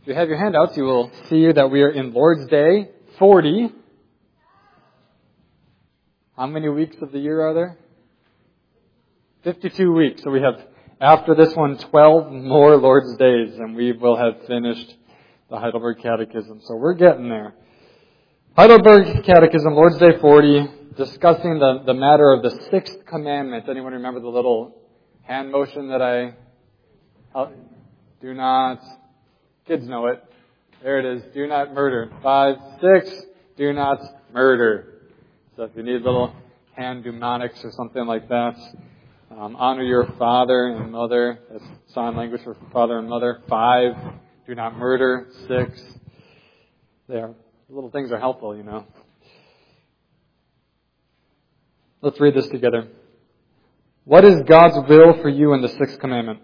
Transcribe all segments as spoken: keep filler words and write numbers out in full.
If you have your handouts, you will see that we are in Lord's Day forty. How many weeks of the year are there? fifty-two weeks. So we have, after this one, twelve more Lord's Days, and we will have finished the Heidelberg Catechism. So we're getting there. Heidelberg Catechism, Lord's Day forty, discussing the, the matter of the sixth commandment. Anyone remember the little hand motion that I... Do not... Kids know it. There it is. Do not murder. Five, six, do not murder. So if you need little hand mnemonics or something like that, um, honor your father and mother. That's sign language for father and mother. Five, do not murder. Six, there. Little things are helpful, you know. Let's read this together. What is God's will for you in the sixth commandment?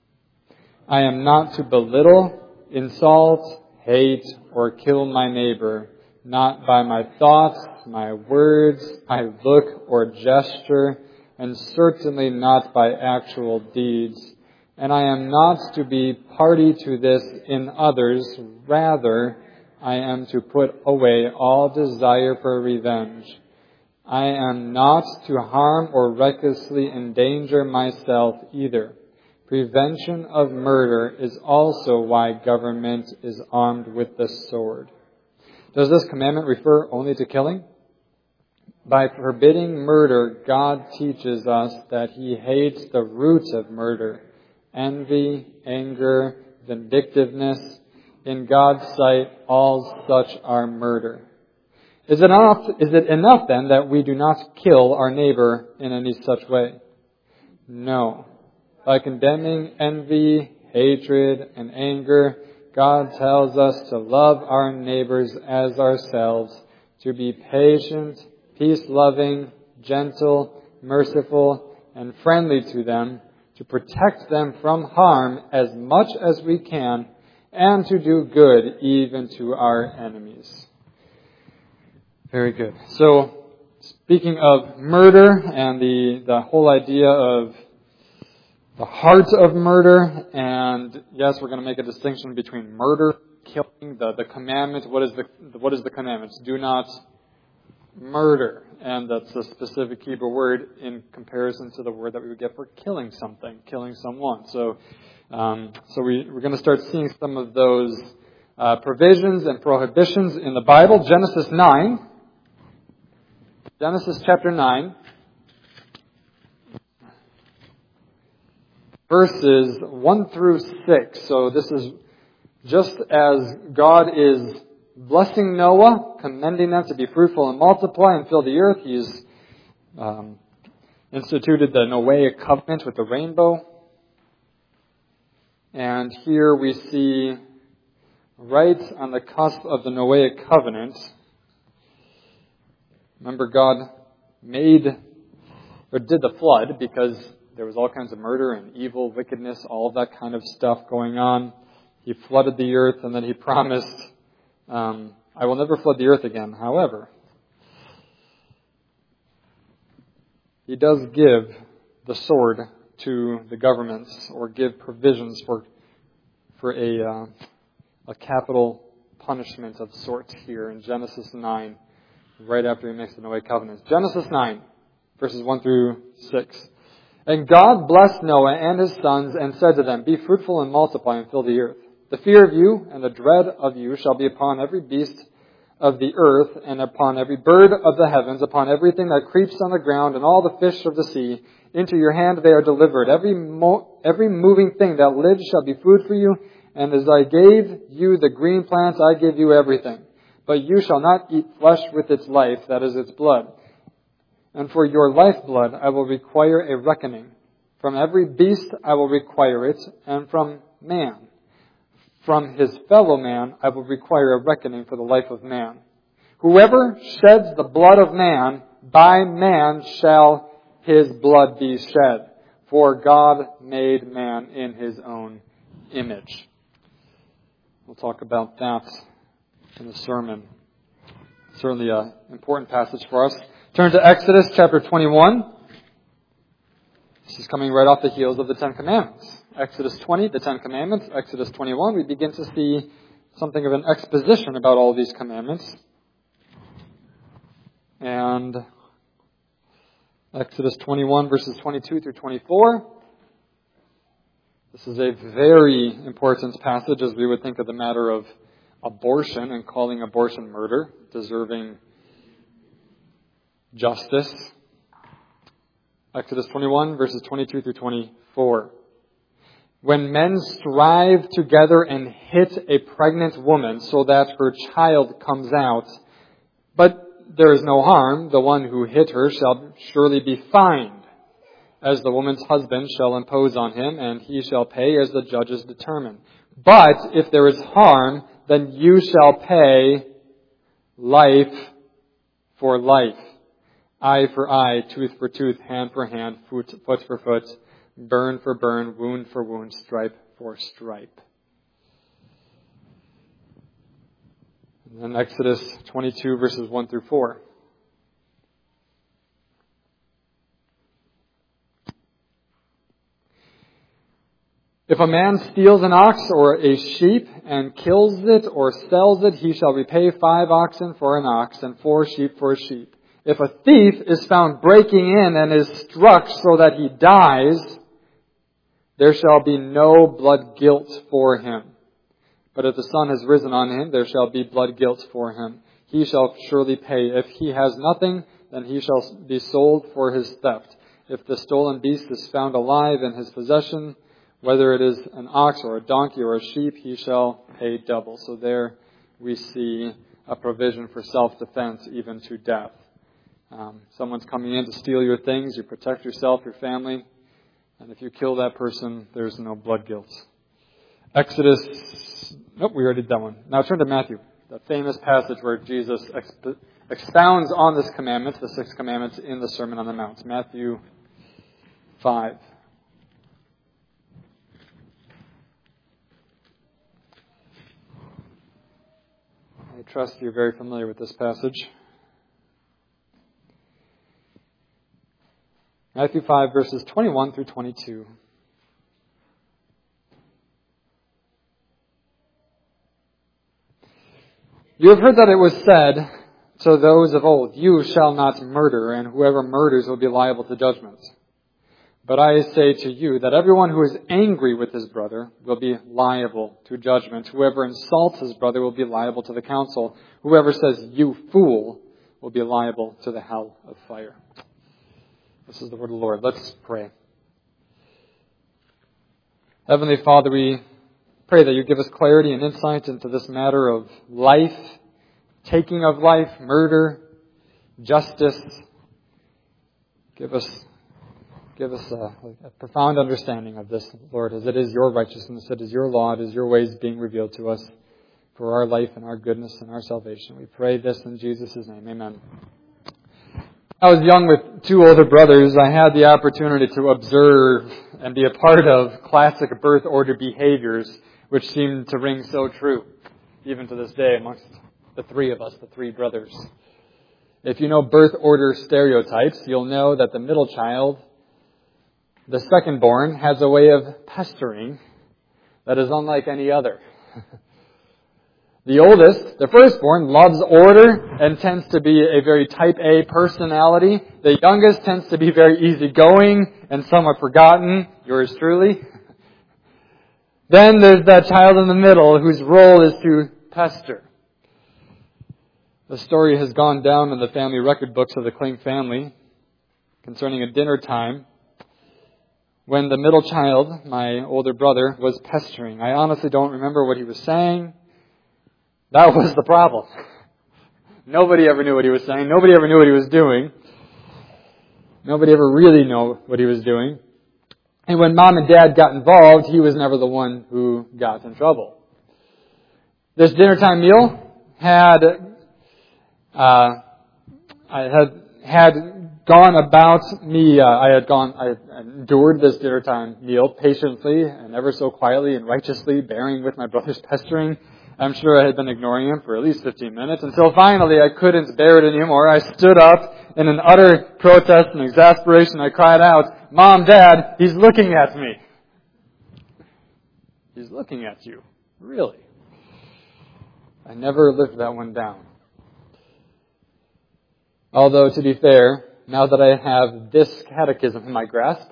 I am not to belittle, insult, hate, or kill my neighbor, not by my thoughts, my words, my look or gesture, and certainly not by actual deeds. And I am not to be party to this in others. Rather, I am to put away all desire for revenge. I am not to harm or recklessly endanger myself either. Prevention of murder is also why government is armed with the sword. Does this commandment refer only to killing? By forbidding murder, God teaches us that He hates the roots of murder, envy, anger, vindictiveness. In God's sight, all such are murder. Is it enough, is it enough then that we do not kill our neighbor in any such way? No. By condemning envy, hatred, and anger, God tells us to love our neighbors as ourselves, to be patient, peace-loving, gentle, merciful, and friendly to them, to protect them from harm as much as we can, and to do good even to our enemies. Very good. So, speaking of murder and the, the whole idea of the heart of murder, and yes, we're going to make a distinction between murder, killing, the, the commandment. What is the what is the commandment? Do not murder. And that's a specific Hebrew word in comparison to the word that we would get for killing something, killing someone. So um, so we, we're going to start seeing some of those uh, provisions and prohibitions in the Bible. Genesis nine. Genesis chapter nine. Verses one through six. So this is just as God is blessing Noah, commending them to be fruitful and multiply and fill the earth. He's um, instituted the Noahic covenant with the rainbow. And here we see, right on the cusp of the Noahic covenant, remember God made, or did the flood because there was all kinds of murder and evil, wickedness, all of that kind of stuff going on. He flooded the earth, and then He promised, um, I will never flood the earth again. However, He does give the sword to the governments, or give provisions for for a uh, a capital punishment of sorts here in Genesis nine, right after He makes the Noahic covenant. Genesis nine, verses one through six. And God blessed Noah and his sons and said to them, be fruitful and multiply and fill the earth. The fear of you and the dread of you shall be upon every beast of the earth and upon every bird of the heavens, upon everything that creeps on the ground and all the fish of the sea. Into your hand they are delivered. Every mo- every moving thing that lives shall be food for you. And as I gave you the green plants, I give you everything. But you shall not eat flesh with its life, that is its blood. And for your lifeblood I will require a reckoning. From every beast I will require it, and from man. From his fellow man I will require a reckoning for the life of man. Whoever sheds the blood of man, by man shall his blood be shed. For God made man in His own image. We'll talk about that in the sermon. Certainly an important passage for us. Turn to Exodus chapter twenty-one. This is coming right off the heels of the Ten Commandments. Exodus twenty, the Ten Commandments. Exodus twenty-one, we begin to see something of an exposition about all these commandments. And Exodus twenty-one, verses twenty-two through twenty-four. This is a very important passage as we would think of the matter of abortion and calling abortion murder, deserving justice. Exodus twenty-one, verses twenty-two through twenty-four. When men strive together and hit a pregnant woman so that her child comes out, but there is no harm, the one who hit her shall surely be fined, as the woman's husband shall impose on him, and he shall pay as the judges determine. But if there is harm, then you shall pay life for life, eye for eye, tooth for tooth, hand for hand, foot, foot for foot, burn for burn, wound for wound, stripe for stripe. And then Exodus twenty-two, verses one through four. If a man steals an ox or a sheep and kills it or sells it, he shall repay five oxen for an ox and four sheep for a sheep. If a thief is found breaking in and is struck so that he dies, there shall be no blood guilt for him. But if the sun has risen on him, there shall be blood guilt for him. He shall surely pay. If he has nothing, then he shall be sold for his theft. If the stolen beast is found alive in his possession, whether it is an ox or a donkey or a sheep, he shall pay double. So there we see a provision for self-defense, even to death. Um, someone's coming in to steal your things, you protect yourself, your family, and if you kill that person, there's no blood guilt. Exodus, nope, we already did that one. Now turn to Matthew, the famous passage where Jesus exp- expounds on this commandment, the six commandments in the Sermon on the Mount. Matthew five. I trust you're very familiar with this passage. Matthew five, verses twenty-one through twenty-two. You have heard that it was said to those of old, you shall not murder, and whoever murders will be liable to judgment. But I say to you that everyone who is angry with his brother will be liable to judgment. Whoever insults his brother will be liable to the council. Whoever says, you fool, will be liable to the hell of fire. This is the word of the Lord. Let's pray. Heavenly Father, we pray that you give us clarity and insight into this matter of life, taking of life, murder, justice. Give us, give us a, a profound understanding of this, Lord, as it is your righteousness, it is your law, it is your ways being revealed to us for our life and our goodness and our salvation. We pray this in Jesus' name. Amen. I was young with two older brothers. I had the opportunity to observe and be a part of classic birth order behaviors, which seem to ring so true, even to this day, amongst the three of us, the three brothers. If you know birth order stereotypes, you'll know that the middle child, the second born, has a way of pestering that is unlike any other. The oldest, the firstborn, loves order and tends to be a very type A personality. The youngest tends to be very easygoing and somewhat forgotten. Yours truly. Then there's that child in the middle whose role is to pester. The story has gone down in the family record books of the Kling family concerning a dinner time when the middle child, my older brother, was pestering. I honestly don't remember what he was saying. That was the problem. Nobody ever knew what he was saying. Nobody ever knew what he was doing. Nobody ever really knew what he was doing. And when Mom and Dad got involved, he was never the one who got in trouble. This dinner time meal had uh, I had had gone about me. Uh, I had gone. I had endured this dinner time meal patiently and ever so quietly and righteously, bearing with my brother's pestering. I'm sure I had been ignoring him for at least fifteen minutes until finally I couldn't bear it anymore. I stood up in an utter protest and exasperation. I cried out, Mom, Dad, he's looking at me. He's looking at you. Really? I never lived that one down. Although, to be fair, now that I have this catechism in my grasp,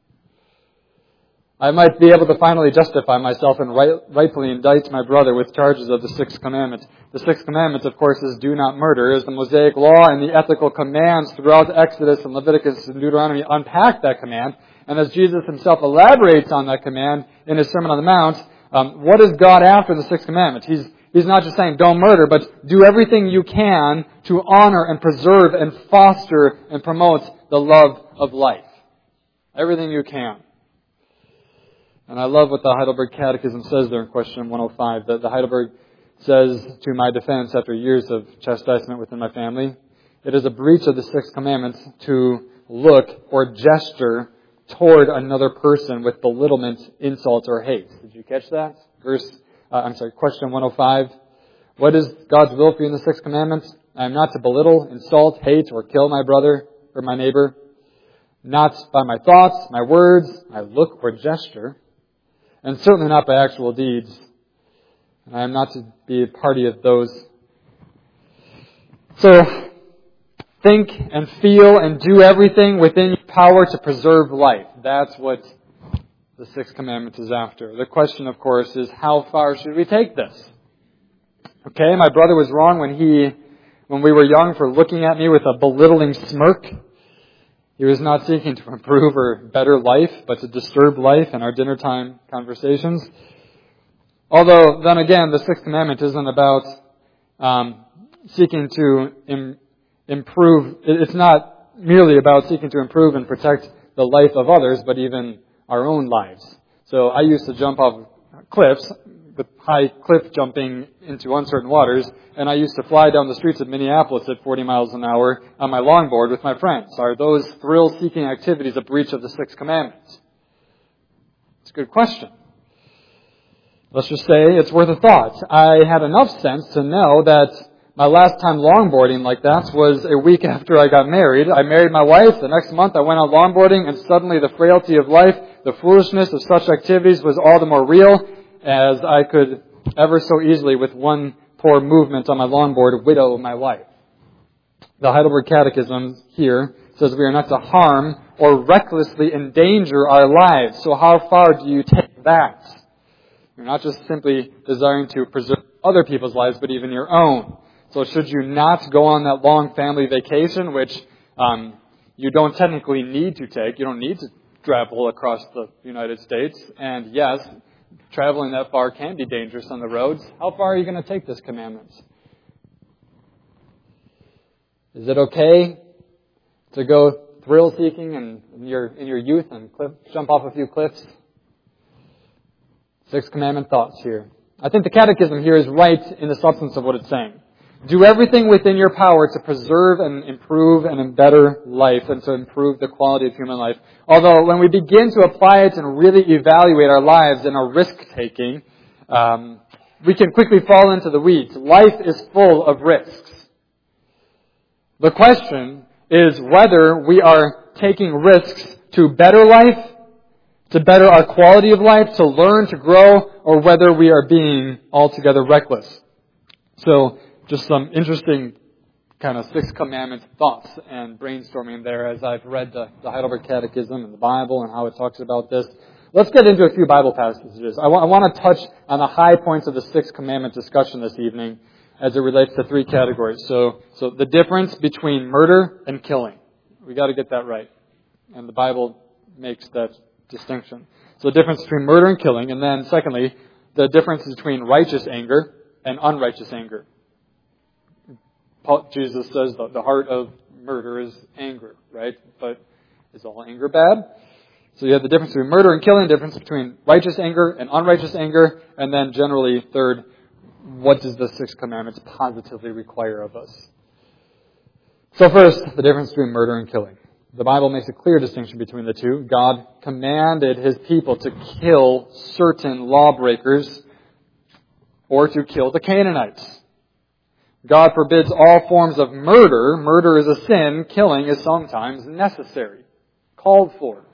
I might be able to finally justify myself and right, rightfully indict my brother with charges of the Sixth Commandment. The Sixth Commandment, of course, is do not murder, is the Mosaic Law, and the ethical commands throughout Exodus and Leviticus and Deuteronomy unpack that command. And as Jesus himself elaborates on that command in his Sermon on the Mount, um, what is God after the Sixth Commandment? He's He's not just saying don't murder, but do everything you can to honor and preserve and foster and promote the love of life. Everything you can. And I love what the Heidelberg Catechism says there in question one oh five. That the Heidelberg says, to my defense after years of chastisement within my family, it is a breach of the Sixth Commandment to look or gesture toward another person with belittlement, insult, or hate. Did you catch that? Verse, uh, I'm sorry, question one oh five. What is God's will for you in the Sixth Commandment? I am not to belittle, insult, hate, or kill my brother or my neighbor. Not by my thoughts, my words, my look or gesture. And certainly not by actual deeds. And I am not to be a party of those. So, think and feel and do everything within your power to preserve life. That's what the Sixth Commandment is after. The question, of course, is how far should we take this? Okay, my brother was wrong when he, when we were young for looking at me with a belittling smirk. He was not seeking to improve or better life, but to disturb life in our dinner time conversations. Although, then again, the Sixth Commandment isn't about um, seeking to im- improve. It's not merely about seeking to improve and protect the life of others, but even our own lives. So I used to jump off cliffs, with high cliff jumping into uncertain waters, and I used to fly down the streets of Minneapolis at forty miles an hour on my longboard with my friends. Are those thrill-seeking activities a breach of the Sixth Commandment? It's a good question. Let's just say it's worth a thought. I had enough sense to know that my last time longboarding like that was a week after I got married. I married my wife. The next month I went out longboarding, and suddenly the frailty of life, the foolishness of such activities was all the more real, as I could ever so easily, with one poor movement on my longboard, widow my wife. The Heidelberg Catechism here says we are not to harm or recklessly endanger our lives. So how far do you take that? You're not just simply desiring to preserve other people's lives, but even your own. So should you not go on that long family vacation, which um, you don't technically need to take, you don't need to travel across the United States, and yes, traveling that far can be dangerous on the roads. How far are you going to take this commandment? Is it okay to go thrill-seeking in, in your in your youth and cliff, jump off a few cliffs? Sixth Commandment thoughts here. I think the Catechism here is right in the substance of what it's saying. Do everything within your power to preserve and improve and better life and to improve the quality of human life. Although when we begin to apply it and really evaluate our lives in a risk-taking, um, we can quickly fall into the weeds. Life is full of risks. The question is whether we are taking risks to better life, to better our quality of life, to learn, to grow, or whether we are being altogether reckless. So, just some interesting kind of Sixth Commandment thoughts and brainstorming there as I've read the, the Heidelberg Catechism and the Bible and how it talks about this. Let's get into a few Bible passages. I, w- I want to touch on the high points of the Sixth Commandment discussion this evening as it relates to three categories. So, so the difference between murder and killing. We got to get that right. And the Bible makes that distinction. So the difference between murder and killing. And then secondly, the difference between righteous anger and unrighteous anger. Jesus says that the heart of murder is anger, right? But is all anger bad? So you have the difference between murder and killing, the difference between righteous anger and unrighteous anger, and then generally, third, what does the Sixth Commandment positively require of us? So first, the difference between murder and killing. The Bible makes a clear distinction between the two. God commanded His people to kill certain lawbreakers or to kill the Canaanites. God forbids all forms of murder. Murder is a sin. Killing is sometimes necessary, called for.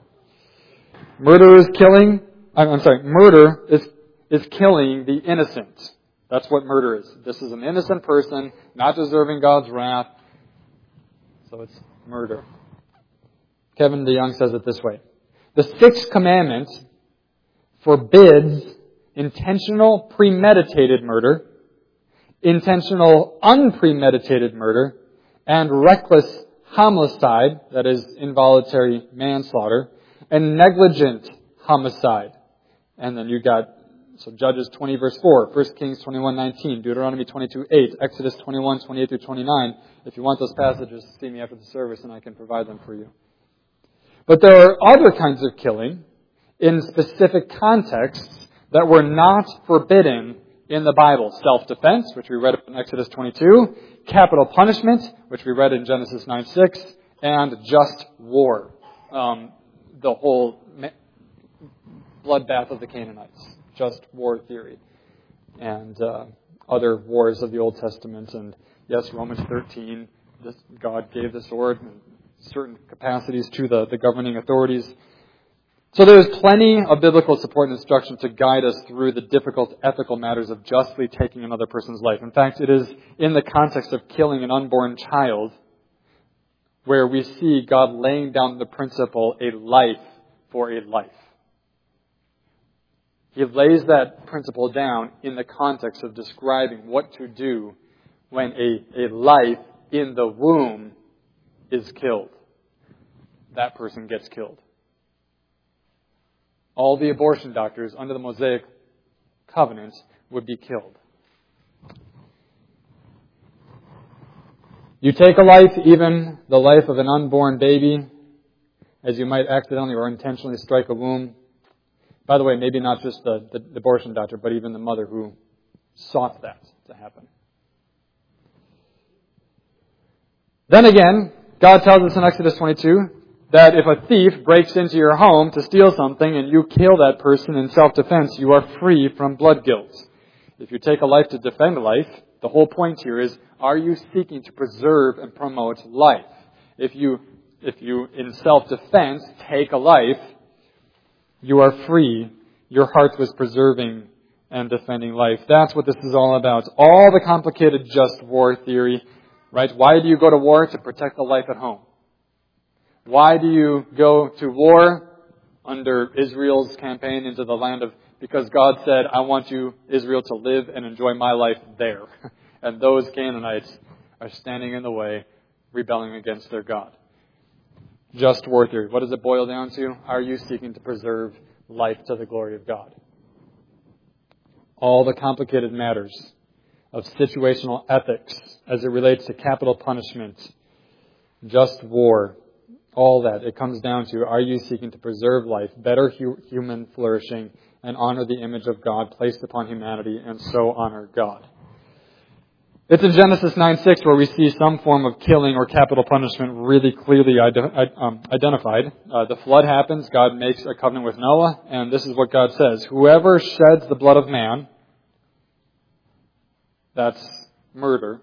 Murder is killing. I'm sorry. Murder is is killing the innocent. That's what murder is. This is an innocent person, not deserving God's wrath. So it's murder. Kevin DeYoung says it this way. The sixth commandment forbids intentional premeditated murder, intentional unpremeditated murder, and reckless homicide, that is involuntary manslaughter, and negligent homicide. And then you got, so Judges twenty verse four, First Kings twenty-one nineteen, Deuteronomy twenty-two eight, Exodus twenty-one twenty-eight through twenty-nine. If you want those passages, see me after the service and I can provide them for you. But there are other kinds of killing in specific contexts that were not forbidden in the Bible. Self-defense, which we read in Exodus twenty-two, capital punishment, which we read in Genesis nine six, and just war. Um, the whole bloodbath of the Canaanites. Just war theory. And uh, other wars of the Old Testament. And yes, Romans thirteen, this, God gave the sword in certain capacities to the, the governing authorities. So there's plenty of biblical support and instruction to guide us through the difficult ethical matters of justly taking another person's life. In fact, it is in the context of killing an unborn child where we see God laying down the principle, a life for a life. He lays that principle down in the context of describing what to do when a, a life in the womb is killed. That person gets killed. All the abortion doctors under the Mosaic covenant would be killed. You take a life, even the life of an unborn baby, as you might accidentally or intentionally strike a womb. By the way, maybe not just the, the, the abortion doctor, but even the mother who sought that to happen. Then again, God tells us in Exodus twenty-two that if a thief breaks into your home to steal something and you kill that person in self-defense, you are free from blood guilt. If you take a life to defend life, the whole point here is, are you seeking to preserve and promote life? If you, if you in self-defense take a life, you are free. Your heart was preserving and defending life. That's what this is all about. All the complicated just war theory, right? Why do you go to war? To protect the life at home. Why do you go to war under Israel's campaign into the land of, because God said, I want you, Israel, to live and enjoy my life there. And those Canaanites are standing in the way, rebelling against their God. Just war theory. What does it boil down to? Are you seeking to preserve life to the glory of God? All the complicated matters of situational ethics as it relates to capital punishment, just war, all that, it comes down to, are you seeking to preserve life, better hu- human flourishing, and honor the image of God placed upon humanity, and so honor God? It's in Genesis nine six where we see some form of killing or capital punishment really clearly ide- um, identified. Uh, the flood happens, God makes a covenant with Noah, and this is what God says. Whoever sheds the blood of man, that's murder,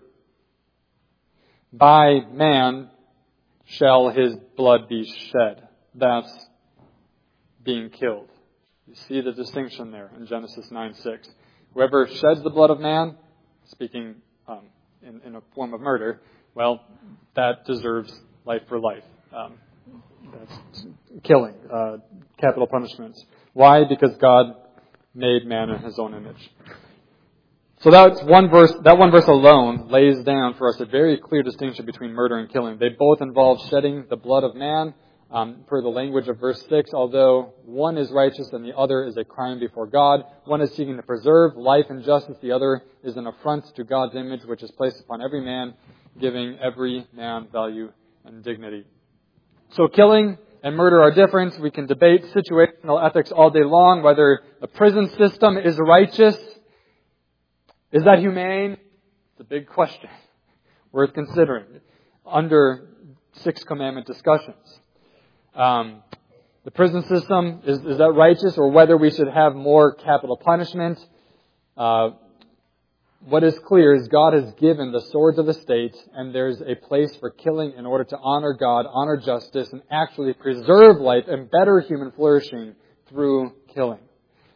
by man shall his blood be shed. That's being killed. You see the distinction there in Genesis nine six. Whoever sheds the blood of man, speaking um, in, in a form of murder, well, that deserves life for life. Um, that's killing, uh, capital punishments. Why? Because God made man in his own image. So that's one verse, that one verse alone lays down for us a very clear distinction between murder and killing. They both involve shedding the blood of man, um, per the language of verse six, although one is righteous and the other is a crime before God. One is seeking to preserve life and justice. The other is an affront to God's image, which is placed upon every man, giving every man value and dignity. So killing and murder are different. We can debate situational ethics all day long, whether the prison system is righteous. Is that humane? It's a big question worth considering under Sixth Commandment discussions. Um, the prison system, is, is that righteous, or whether we should have more capital punishment? Uh, what is clear is God has given the swords of the state, and there's a place for killing in order to honor God, honor justice, and actually preserve life and better human flourishing through killing.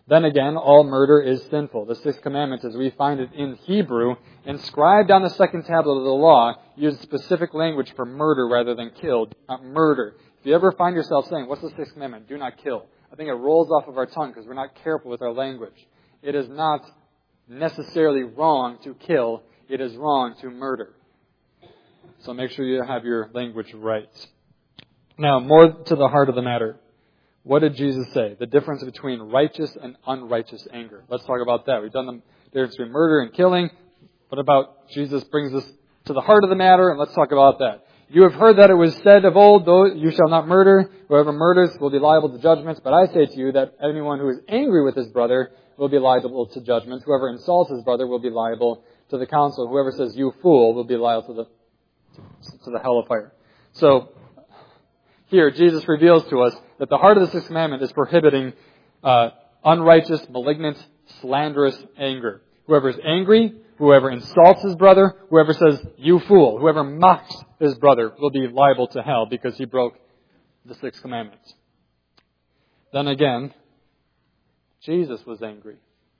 Then again, all murder is sinful. The sixth commandment, as we find it in Hebrew, inscribed on the second tablet of the law, used specific language for murder rather than kill. Do not murder. If you ever find yourself saying, what's the sixth commandment? Do not kill. I think it rolls off of our tongue because we're not careful with our language. It is not necessarily wrong to kill. It is wrong to murder. So make sure you have your language right. Now, more to the heart of the matter. What did Jesus say? The difference between righteous and unrighteous anger. Let's talk about that. We've done the difference between murder and killing. What about Jesus brings us to the heart of the matter, and let's talk about that. You have heard that it was said of old, though you shall not murder. Whoever murders will be liable to judgments. But I say to you that anyone who is angry with his brother will be liable to judgment. Whoever insults his brother will be liable to the council. Whoever says, you fool, will be liable to the, to the hell of fire. So, here, Jesus reveals to us that the heart of the sixth commandment is prohibiting uh, unrighteous, malignant, slanderous anger. Whoever is angry, whoever insults his brother, whoever says, you fool, whoever mocks his brother will be liable to hell because he broke the sixth commandment. Then again, Jesus was angry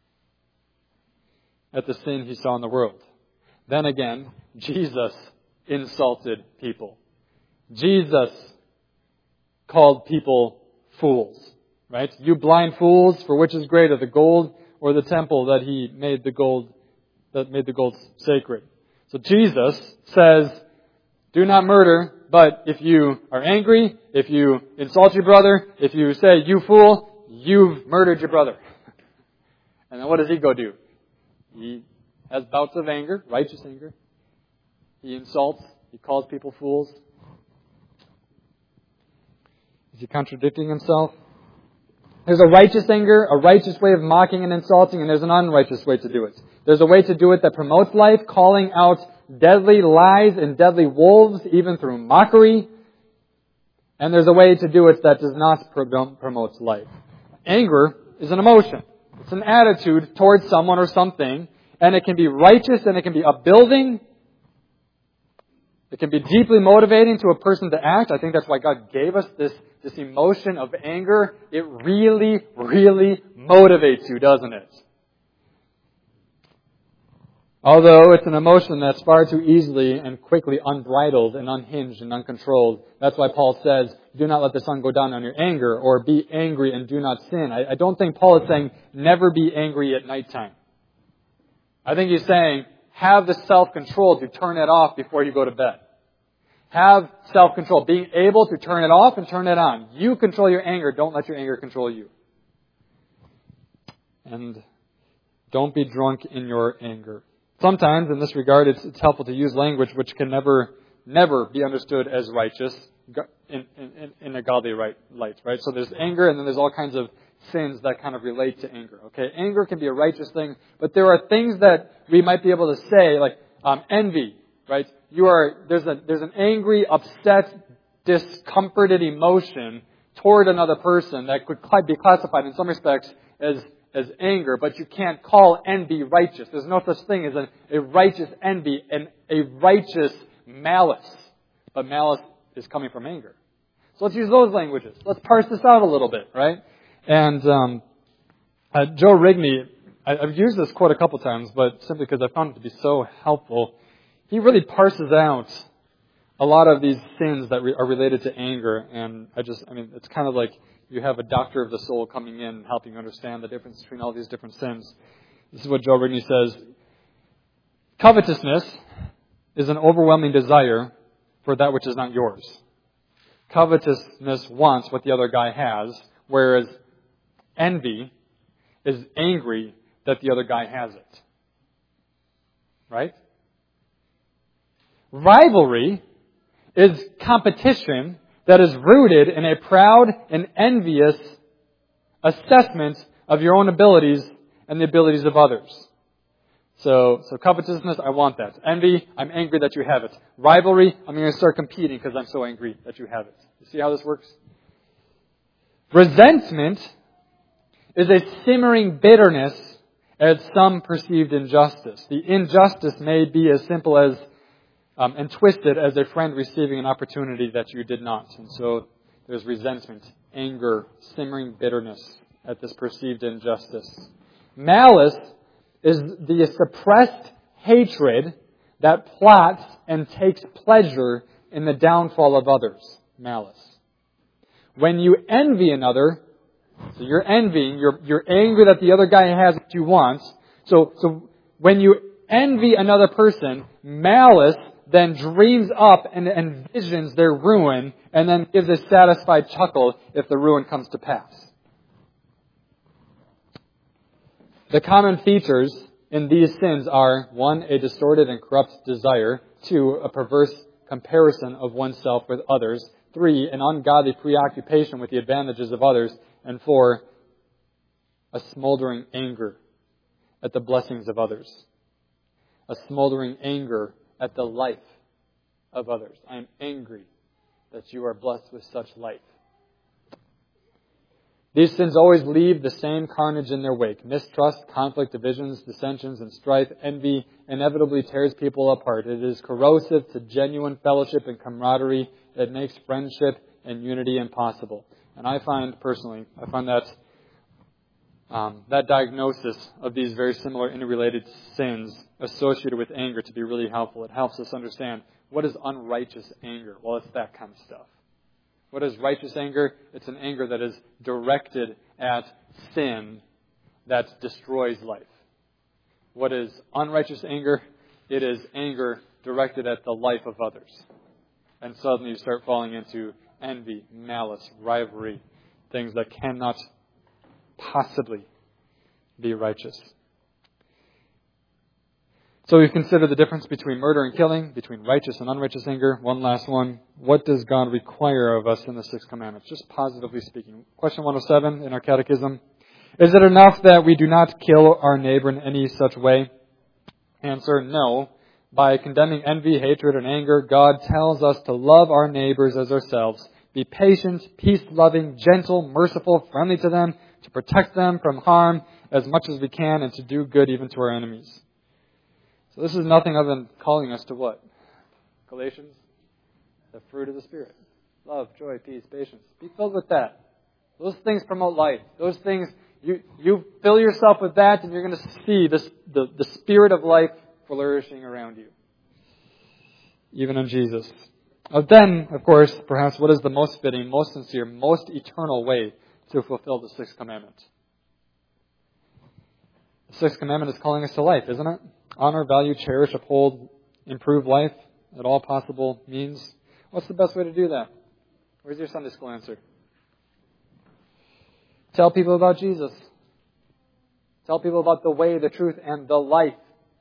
at the sin he saw in the world. Then again, Jesus insulted people. Jesus called people fools, right? You blind fools, for which is greater, the gold or the temple that he made the gold, that made the gold sacred. So Jesus says, do not murder, but if you are angry, if you insult your brother, if you say, you fool, you've murdered your brother. And then what does he go do? He has bouts of anger, righteous anger. He insults, he calls people fools. Is he contradicting himself? There's a righteous anger, a righteous way of mocking and insulting, and there's an unrighteous way to do it. There's a way to do it that promotes life, calling out deadly lies and deadly wolves, even through mockery. And there's a way to do it that does not promote life. Anger is an emotion. It's an attitude towards someone or something, and it can be righteous and it can be upbuilding. It can be deeply motivating to a person to act. I think that's why God gave us this, this emotion of anger. It really, really motivates you, doesn't it? Although it's an emotion that's far too easily and quickly unbridled and unhinged and uncontrolled. That's why Paul says, do not let the sun go down on your anger, or be angry and do not sin. I, I don't think Paul is saying, never be angry at nighttime. I think he's saying, have the self-control to turn it off before you go to bed. Have self-control, being able to turn it off and turn it on. You control your anger. Don't let your anger control you. And don't be drunk in your anger. Sometimes, in this regard, it's, it's helpful to use language which can never, never be understood as righteous in, in, in a godly right, light, right? So there's anger, and then there's all kinds of sins that kind of relate to anger. Okay, anger can be a righteous thing, but there are things that we might be able to say, like um, envy, right? You are there's a there's an angry, upset, discomforted emotion toward another person that could be classified in some respects as as anger, but you can't call envy righteous. There's no such thing as a, a righteous envy and a righteous malice, but malice is coming from anger. So let's use those languages. Let's parse this out a little bit, right? And um, uh, Joe Rigney, I, I've used this quote a couple times, but simply because I found it to be so helpful. He really parses out a lot of these sins that re- are related to anger, and I just, I mean, it's kind of like you have a doctor of the soul coming in and helping you understand the difference between all these different sins. This is what Joe Rigney says. Covetousness is an overwhelming desire for that which is not yours. Covetousness wants what the other guy has, whereas envy is angry that the other guy has it. Right? Rivalry is competition that is rooted in a proud and envious assessment of your own abilities and the abilities of others. So, so covetousness, I want that. Envy, I'm angry that you have it. Rivalry, I'm going to start competing because I'm so angry that you have it. You see how this works? Resentment is a simmering bitterness at some perceived injustice. The injustice may be as simple as um, and twisted as a friend receiving an opportunity that you did not. And so there's resentment, anger, simmering bitterness at this perceived injustice. Malice is the suppressed hatred that plots and takes pleasure in the downfall of others. Malice. When you envy another, so you're envying, you're, you're angry that the other guy has what you want. So, so when you envy another person, malice then dreams up and envisions their ruin and then gives a satisfied chuckle if the ruin comes to pass. The common features in these sins are, one, a distorted and corrupt desire, two, a perverse comparison of oneself with others, three, an ungodly preoccupation with the advantages of others, and four, a smoldering anger at the blessings of others. A smoldering anger at the life of others. I am angry that you are blessed with such life. These sins always leave the same carnage in their wake. Mistrust, conflict, divisions, dissensions, and strife. Envy inevitably tears people apart. It is corrosive to genuine fellowship and camaraderie. It makes friendship and unity impossible. And I find, personally, I find that um, that diagnosis of these very similar interrelated sins associated with anger to be really helpful. It helps us understand, what is unrighteous anger? Well, it's that kind of stuff. What is righteous anger? It's an anger that is directed at sin that destroys life. What is unrighteous anger? It is anger directed at the life of others. And suddenly you start falling into envy, malice, rivalry, things that cannot possibly be righteous. So we've considered the difference between murder and killing, between righteous and unrighteous anger. One last one. What does God require of us in the Sixth Commandment? Just positively speaking. Question one oh seven in our catechism. Is it enough that we do not kill our neighbor in any such way? Answer, no. By condemning envy, hatred, and anger, God tells us to love our neighbors as ourselves, be patient, peace-loving, gentle, merciful, friendly to them, to protect them from harm as much as we can, and to do good even to our enemies. So this is nothing other than calling us to what? Galatians, the fruit of the Spirit. Love, joy, peace, patience. Be filled with that. Those things promote life. Those things, you, you fill yourself with that and you're going to see this, the, the Spirit of life flourishing around you. Even in Jesus. Uh, then, of course, perhaps what is the most fitting, most sincere, most eternal way to fulfill the Sixth Commandment? The Sixth Commandment is calling us to life, isn't it? Honor, value, cherish, uphold, improve life at all possible means. What's the best way to do that? Where's your Sunday school answer? Tell people about Jesus. Tell people about the way, the truth, and the life.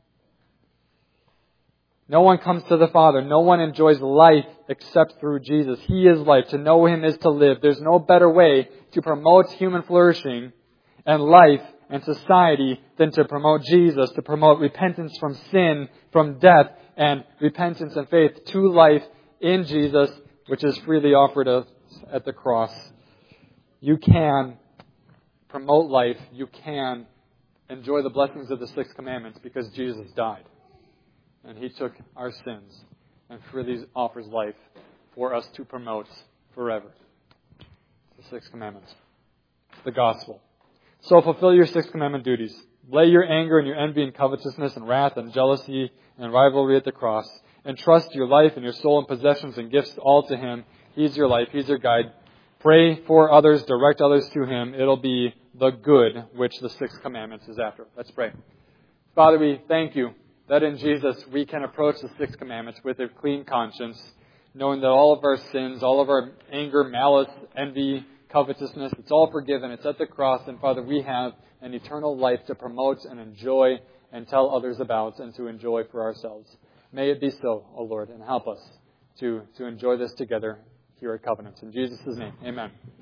No one comes to the Father. No one enjoys life except through Jesus. He is life. To know Him is to live. There's no better way to promote human flourishing and life and society than to promote Jesus, to promote repentance from sin, from death, and repentance and faith to life in Jesus, which is freely offered us at the cross. You can promote life. You can enjoy the blessings of the Sixth Commandments because Jesus died. And He took our sins and freely offers life for us to promote forever. The Sixth Commandment. The Gospel. So fulfill your Sixth Commandment duties. Lay your anger and your envy and covetousness and wrath and jealousy and rivalry at the cross. Entrust your life and your soul and possessions and gifts all to Him. He's your life. He's your guide. Pray for others. Direct others to Him. It'll be the good which the Sixth Commandment is after. Let's pray. Father, we thank You that in Jesus we can approach the Sixth Commandment with a clean conscience, knowing that all of our sins, all of our anger, malice, envy, covetousness, it's all forgiven. It's at the cross. And Father, we have an eternal life to promote and enjoy and tell others about and to enjoy for ourselves. May it be so, O Lord, and help us to, to enjoy this together here at Covenant. In Jesus' name, amen.